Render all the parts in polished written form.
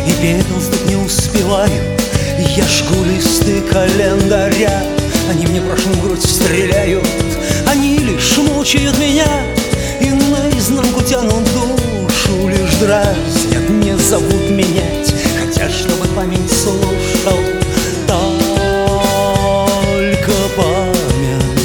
и пепел стык не успеваю. Я жгу листы календаря, они мне прошлым в грудь стреляют. Они лишь мучают меня и наизнанку тянут душу, лишь дразнят, не зовут менять, хотя чтобы память слушал только память,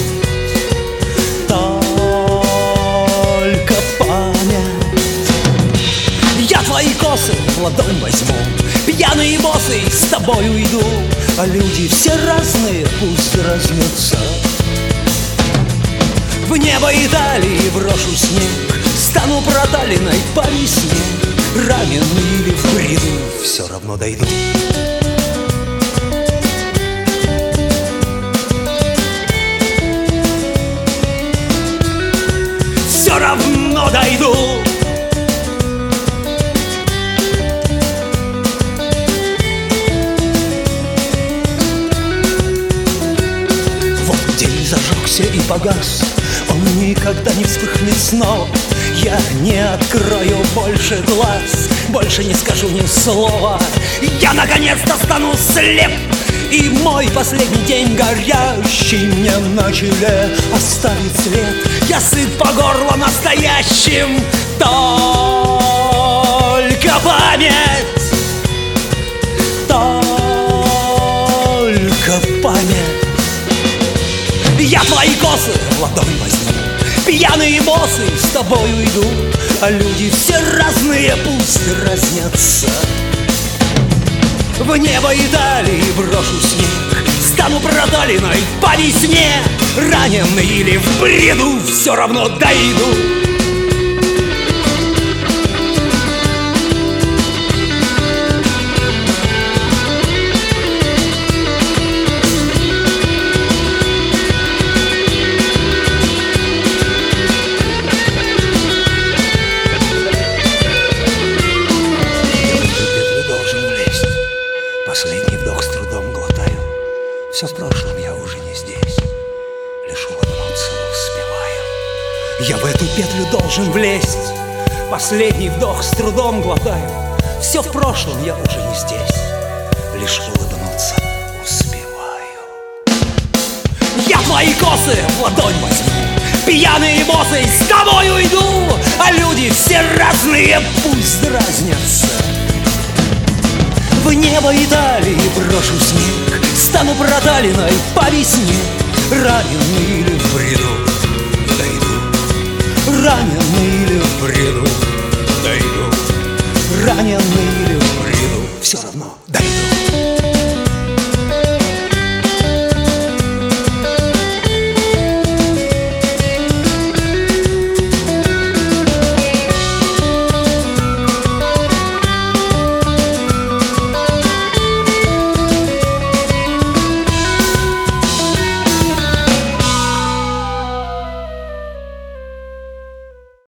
только память. Я твои косы в ладонь возьму, пьяные боссы с тобой уйду, а люди все разные, пусть разнятся. В небо Италии брошу снег, стану проталиной по весне. Раненый или в бреду, все равно дойду. Все равно дойду. Зажегся и погас, он никогда не вспыхнет снова. Я не открою больше глаз, больше не скажу ни слова. Я наконец-то стану слеп, и мой последний день горящий мне на челе оставит след. Я сыт по горло настоящим, только память, только память. Я твои косы в ладонь возьму, пьяные боссы с тобой уйду, а люди все разные, пусть разнятся. В небо Италии брошу снег, стану проталиной по весне. Раненый или в бреду, все равно дойду. Последний вдох с трудом глотаю. Все в прошлом, я уже не здесь, лишь улыбнуться успеваю. Я в эту петлю должен влезть. Последний вдох с трудом глотаю. Все в прошлом, я уже не здесь, лишь улыбнуться успеваю. Я твои косы в ладонь возьму, пьяные боссы с тобой уйду, а люди все разные, пусть разнятся. В небо Италии брошу снег, стану проталиной по весне. Раненый или в бреду, дойду. Раненый или в бреду, дойду. Раненый или в бреду, все равно.